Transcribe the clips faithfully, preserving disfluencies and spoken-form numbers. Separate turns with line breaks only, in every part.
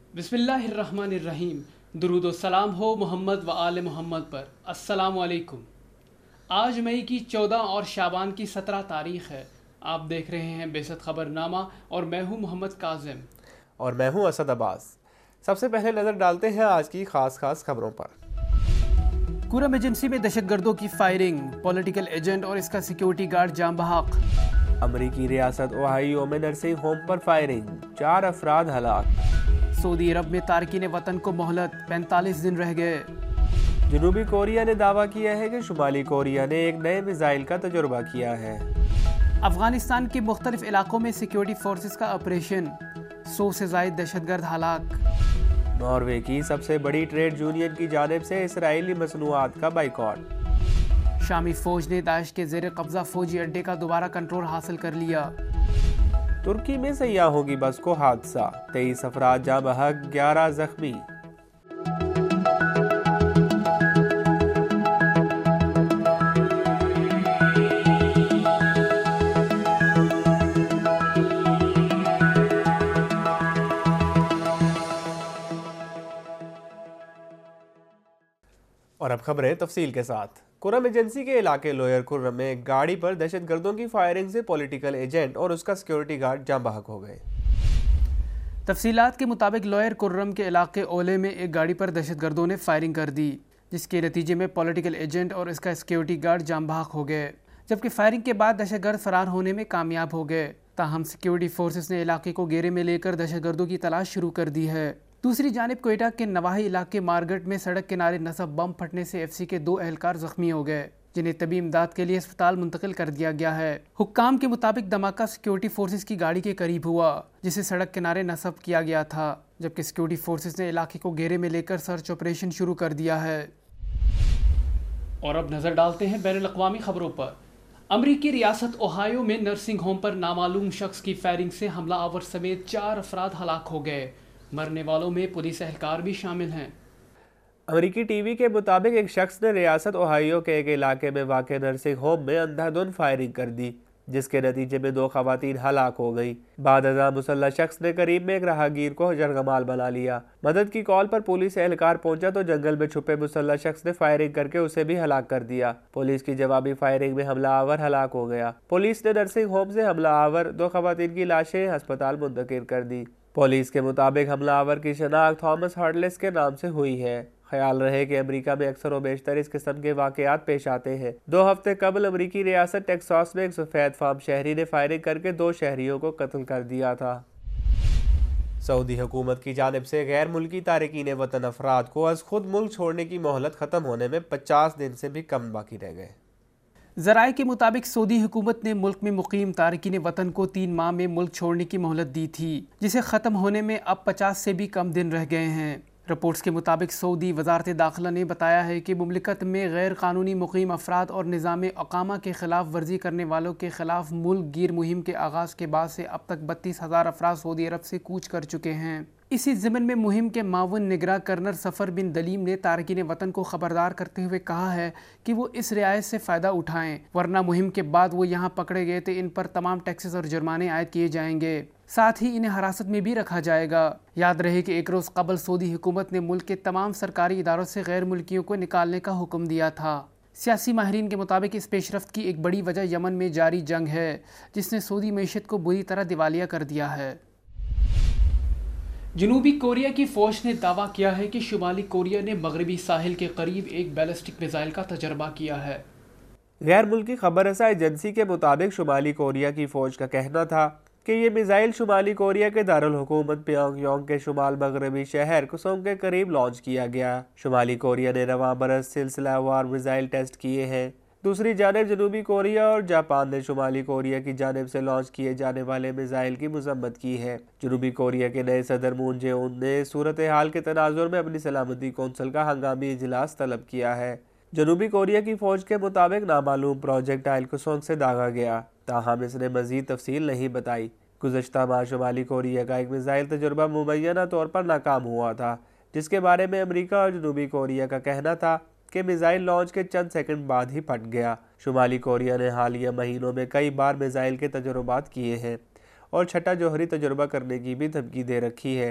बिस्मिल्लाहिर्रहमानिर्रहीम। दुरूद व सलाम हो मोहम्मद व आले मोहम्मद पर। अस्सलामु अलैकुम। आज मई की चौदह और शाबान की सत्रह तारीख़ है। आप देख रहे हैं बेसत खबरनामा और मैं हूं मोहम्मद काजिम
और मैं हूं असद अब्बास। सबसे पहले नज़र डालते हैं आज की खास खास खबरों पर।
कुरम एजेंसी में दहशतगर्दों की फायरिंग, पॉलिटिकल एजेंट और इसका सिक्योरिटी गार्ड जाम बहक।
अमरीकी रियासत ओहायो में नर्सिंग होम पर फायरिंग, चार अफराद हलाक।
सऊदी अरब में तारकीन वतन को मोहलत, पैंतालीस दिन रह गए।
जनूबी कोरिया ने दावा किया है कि शुमाली कोरिया ने एक नए मिसाइल का तजुर्बा किया है।
अफगानिस्तान के मुख्तलिफ इलाकों में सिक्योरिटी फोर्सेस का ऑपरेशन, सौ से जायद दहशतगर्द हलाक।
नॉर्वे की सबसे बड़ी ट्रेड यूनियन की जानिब से इसराइली मसनूआत का बाइकॉट।
शामी फौज ने दाइश के जेर कब्जा फौजी अड्डे का दोबारा कंट्रोल हासिल कर लिया।
तुर्की में सयाहों की बस को हादसा, तेईस अफराद जाँ बहक, ग्यारह जख्मी। और अब खबरें तफसील के साथ। कुरम एजेंसी के इलाके लोयर कुर्रम में एक गाड़ी पर दहशतगर्दों की फायरिंग से पॉलिटिकल एजेंट और उसका सिक्योरिटी गार्ड जाँ बहक हो गए।
तफसीलात के मुताबिक लोयर कुर्रम के इलाके ओले में एक गाड़ी पर दहशतगर्दों ने फायरिंग कर दी, जिसके नतीजे में पॉलिटिकल एजेंट और इसका सिक्योरिटी गार्ड जाँ बहक हो गए, जबकि फायरिंग के बाद दहशतगर्द फरार होने में कामयाब हो गए। ताहम सिक्योरिटी फोर्सेस ने इलाके को घेरे में लेकर दहशतगर्दों की तलाश शुरू कर दी है। दूसरी जानिब कोयटा के नवाही इलाके मार्गट में सड़क किनारे नसब बम फटने से एफ सी के दो एहलकार जख्मी हो गए, जिन्हें तबी इमदाद के लिए अस्पताल मुंतकिल कर दिया गया है। हुक्काम के मुताबिक धमाका सिक्योरिटी फोर्सेस की गाड़ी के करीब हुआ, जिसे सड़क किनारे नसब किया गया था, जबकि सिक्योरिटी फोर्सेस ने इलाके को घेरे में लेकर सर्च ऑपरेशन शुरू कर दिया है। और अब नजर डालते हैं बैनुल अक़वामी खबरों पर। अमरीकी रियासत ओहायो में नर्सिंग होम पर नामालूम शख्स की फायरिंग से हमला आवर समेत चार अफराद हलाक हो गए। मरने वालों में पुलिस एहलकार भी शामिल हैं।
अमरीकी टीवी के मुताबिक एक शख्स ने रियासत ओहायो के एक इलाके में वाक़ नर्सिंग होम में अंधाधुंध फायरिंग कर दी, जिसके नतीजे में दो खवातीन हलाक हो गई। बाद अज़ां मुसल्लह शख्स ने करीब में एक राहगीर को जरगमाल बना लिया। मदद की कॉल पर पुलिस एहलकार पहुंचा तो जंगल में छुपे मुसल्लह शख्स ने फायरिंग करके उसे भी हलाक कर दिया। पुलिस की जवाबी फायरिंग में हमला आवर हलाक हो गया। पुलिस ने नर्सिंग होम से हमला आवर दो खवातीन की लाशें अस्पताल मुंतकिल कर दी। पुलिस के मुताबिक हमलावर की शनाख्त थॉमस हार्डलेस के नाम से हुई है। ख्याल रहे कि अमेरिका में अक्सर व बेशतर इस किस्म के वाकयात पेश आते हैं। दो हफ्ते कबल अमरीकी रियासत टेक्सास में एक सफ़ेद फार्म शहरी ने फायरिंग करके दो शहरियों को कत्ल कर दिया था। सऊदी हुकूमत की जानिब से गैर मुल्की तारकीन वतन अफराद को अज खुद मुल्क छोड़ने की मोहलत ख़त्म होने में पचास दिन से भी कम बाकी रह गए।
ज़राए के मुताबिक सऊदी हुकूमत ने मुल्क में मुकीम तारकीन वतन को तीन माह में मुल्क छोड़ने की मोहलत दी थी, जिसे ख़त्म होने में अब पचास से भी कम दिन रह गए हैं। रिपोर्ट्स के मुताबिक सऊदी वजारत दाखिला ने बताया है कि मुमलिकत में गैर कानूनी मुकीम अफराद और निज़ाम अकामा के खिलाफ वर्जी करने वालों के खिलाफ मुल्क गिर मुहिम के आगाज़ के बाद से अब तक बत्तीस हज़ार अफराद सऊदी अरब से कूच कर चुके हैं। इसी ज़िमन में मुहिम के मावन निगरां कर्नल सफ़र बिन दलीम ने तारकीन वतन को ख़बरदार करते हुए कहा है कि वो इस रियायत से फ़ायदा उठाएं, वरना मुहिम के बाद वो यहाँ पकड़े गए थे इन पर तमाम टैक्सेस और जुर्माने आयद किए जाएंगे, साथ ही इन्हें हिरासत में भी रखा जाएगा। याद रहे कि एक रोज़ कबल सऊदी हुकूमत ने मुल्क के तमाम सरकारी इदारों से गैर मुल्कियों को निकालने का हुक्म दिया था। सियासी माहिरीन के मुताबिक इस पेशरफ्त की एक बड़ी वजह यमन में जारी जंग है, जिसने सऊदी मईशत को बुरी तरह दिवालिया कर दिया है। जनूबी कोरिया की फौज ने दावा किया है कि शुमाली कोरिया ने मगरबी साहिल के करीब एक बैलिस्टिक मिसाइल का तजर्बा किया है।
गैर मुल्की खबर रसा एजेंसी के मुताबिक शुमाली कोरिया की फौज का कहना था कि ये मिसाइल शुमाली कोरिया के दारुल हुकूमत प्योंगयांग के शुमाल मगरबी शहर कुसोंग के करीब लॉन्च किया गया। शुमाली कोरिया ने रवां बरस सिलसिलावार मिसाइल टेस्ट किए हैं। दूसरी जानिब जनूबी कोरिया और जापान ने शुमाली कोरिया की जानिब से लॉन्च किए जाने वाले मिसाइल की मजम्मत की है। जनूबी कोरिया के नए सदर मून जे-उन ने सूरत हाल के तनाजुर में अपनी सलामती कौंसिल का हंगामी इजलास तलब किया है। जनूबी कोरिया की फौज के मुताबिक नामालूम प्रोजेक्ट आयल कुसोंग से दागा गया, ताहम इसने मजीद तफसील नहीं बताई। गुज़श्ता माह शुमाली कोरिया का एक मिसाइल तजुर्बा मुबैना तौर पर नाकाम हुआ था, जिसके बारे में अमरीका और जनूबी कोरिया का कहना था कि मिसाइल लॉन्च के चंद सेकंड बाद ही फट गया। शुमाली कोरिया ने हालिया महीनों में कई बार मिसाइल के तजुर्बात किए हैं और छठा जोहरी तजुर्बा करने की भी धमकी दे रखी है।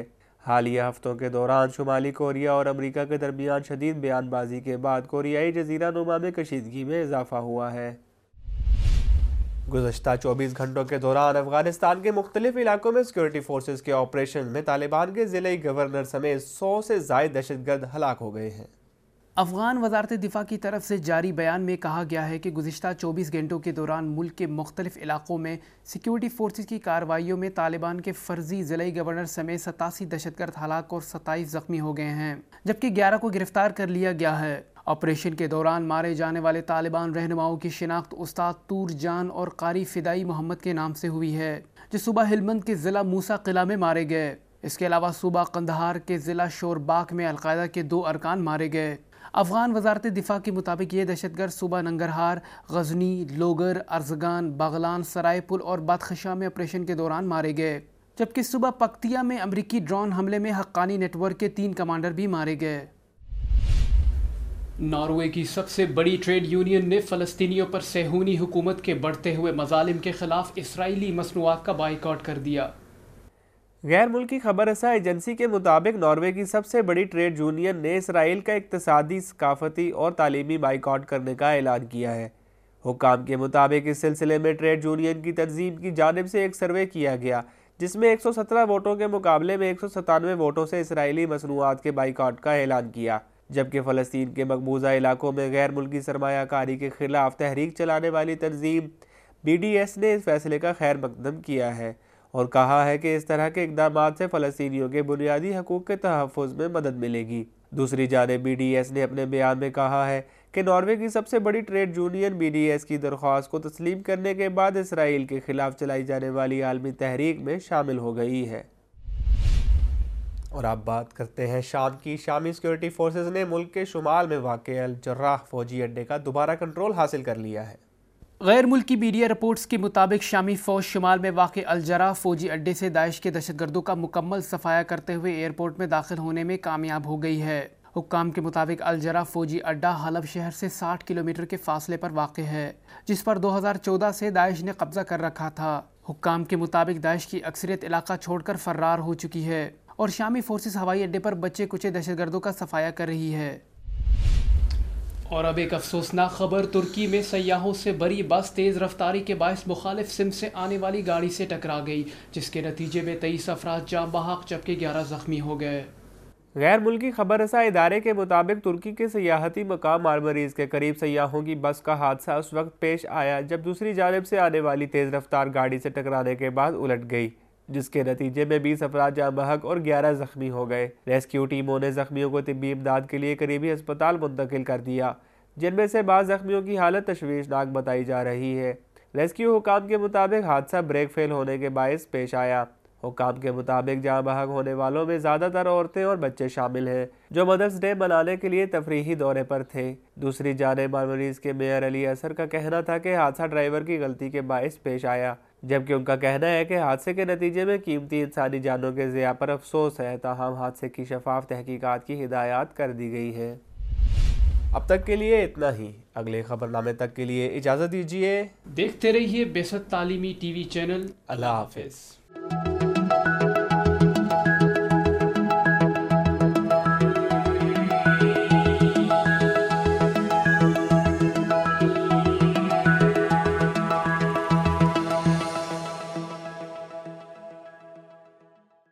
हालिया हफ्तों के दौरान शुमाली कोरिया और अमेरिका के दरमियान शदीद बयानबाजी के बाद कोरियाई जजीरा नुमा में कशीदगी में इजाफा हुआ है। गुज़श्ता चौबीस घंटों के दौरान अफगानिस्तान के मुख्तलिफ इलाकों में सिक्योरिटी फोर्सेज के ऑपरेशन में तालिबान के ज़िले गवर्नर समेत सौ से ज़ायद दहशतगर्द हलाक हो गए हैं।
अफगान वजारत दिफा की तरफ से जारी बयान में कहा गया है कि गुज़िश्ता चौबीस घंटों के दौरान मुल्क के मुख्तलिफ इलाकों में सिक्योरिटी फोर्सेज की कार्रवाइयों में तालिबान के फर्जी ज़िले गवर्नर समेत सतासी दहशतगर्द हलाक और सत्ताईस जख्मी हो गए हैं, जबकि ग्यारह को गिरफ्तार कर लिया गया है। ऑपरेशन के दौरान मारे जाने वाले तालिबान रहनुमाओं की शिनाख्त उस्ताद तूर जान और कारी फिदाई मोहम्मद के नाम से हुई है, जो सुबह हिलमंद के ज़िला मूसा किला में मारे गए। इसके अलावा सुबह कंदहार के ज़िला शोरबाग में अलकायदा के दो अरकान मारे गए। अफगान वजारत दिफा के मुताबिक ये दहशतगर्द सुबह नंगरहार, गजनी, लोगर, अर्जगान, बागलान, सरायपुल और बदखशा में ऑपरेशन के दौरान मारे गए, जबकि सुबह पक्तिया में अमरीकी ड्रोन हमले में हक्कानी नेटवर्क के तीन कमांडर भी मारे गए। नॉर्वे की सबसे बड़ी ट्रेड यूनियन ने फ़लस्तीनियों पर सेहूनी हुकूमत के बढ़ते हुए मजालिम के खिलाफ इसराइली मसनूआत का बाइकआउट कर दिया।
गैर मुल्की खबर रसा एजेंसी के मुताबिक नॉर्वे की सबसे बड़ी ट्रेड यूनियन ने इसराइल का इक्तसादी, सकाफती और तालीमी बाइकआउट करने का ऐलान किया है। हुक्काम के मुताबिक इस सिलसिले में ट्रेड यूनियन की तंजीम की जानिब से एक सर्वे किया गया, जिसमें एक सौ सत्रह वोटों के मुकाबले में एक सौ सतानवे वोटों से इसराइली मसनूआत के बाइकआउट का ऐलान किया, जबकि फ़लस्तीन के मकबूजा इलाकों में गैर मुल्की सरमायाकारी के खिलाफ तहरीक चलाने वाली तंजीम बी डी एस ने इस फैसले का खैर मकदम किया है और कहा है कि इस तरह के इक़दाम से फ़लस्तीनियों के बुनियादी हकूक़ के तहफ़्फ़ुज़ में मदद मिलेगी। दूसरी जानिब बी डी एस ने अपने बयान में कहा है कि नॉर्वे की सबसे बड़ी trade union B D S की दरख्वास्त को तस्लीम करने के बाद इसराइल के खिलाफ चलाई जाने वाली आलमी तहरीक में शामिल हो गई है। और अब बात करते हैं शाम की। शामी सिक्योरिटी फोर्सेज ने मुल्क के शुमाल में वाक़ अल जर्राह फौजी अड्डे का दोबारा कंट्रोल हासिल कर लिया है।
गैर मुल्की मीडिया रिपोर्ट्स के मुताबिक शामी फ़ौज शुमाल में वाक़ अल जर्राह फौजी अड्डे से दाइश के दहशतगर्दों का मुकम्मल सफाया करते हुए एयरपोर्ट में दाखिल होने में कामयाब हो गई है। हुक्काम के मुताबिक अल जर्राह फौजी अड्डा हलब शहर से साठ किलोमीटर के फासले पर वाक़ है, जिस पर दो हज़ार चौदह से दाइश ने कब्जा कर रखा था। हुक्काम के मुताबिक दाइश की अक्सरियत इलाका छोड़कर फर्रार हो चुकी है और शामी फोर्सेस हवाई अड्डे पर बच्चे कुचे दहशतगर्दों का सफाया कर रही है। और अब एक अफसोसनाक खबर, तुर्की में सयाहों से भरी बस तेज़ रफ्तारी के बायस मुखालिफ सिम से आने वाली गाड़ी से टकरा गई, जिसके नतीजे में तेईस अफराद जाँ बहक जबकि ग्यारह जख्मी हो गए।
गैर मुल्की खबर रसा इदारे के मुताबिक तुर्की के सियाहती मकाम मारमरीज के करीब सयाहों की बस का हादसा उस वक्त पेश आया जब दूसरी जानिब से आने वाली तेज़ रफ्तार गाड़ी से टकराने के बाद उलट गई, जिसके नतीजे में बीस अफराद जाँ बहक और ग्यारह जख्मी हो गए। रेस्क्यू टीमों ने जख्मियों को तिब्बी इमदाद के लिए करीबी अस्पताल मुंतकिल कर दिया, जिनमें से बाज़ जख्मियों की हालत तशवीशनाक बताई जा रही है। रेस्क्यू हुकाम के मुताबिक हादसा ब्रेक फेल होने के बायस पेश आया। हुकाम के मुताबिक जाँ बहक होने वालों में ज़्यादातर औरतें और बच्चे शामिल हैं, जो मदर्स डे मनाने के लिए तफरीही दौरे पर थे। दूसरी जानिब मारमरीज के मेयर अली असर का कहना था कि हादसा ड्राइवर की गलती के बायस पेश आया, जबकि उनका कहना है कि हादसे के नतीजे में कीमती इंसानी जानों के ज़िया पर अफसोस है। ताहम हादसे की शफाफ तहकीकात की हिदायत कर दी गई है। अब तक के लिए इतना ही। अगले खबरनामे तक के लिए इजाज़त दीजिए।
देखते रहिए बेसत तालीमी टीवी चैनल।
अल्लाह हाफिज़।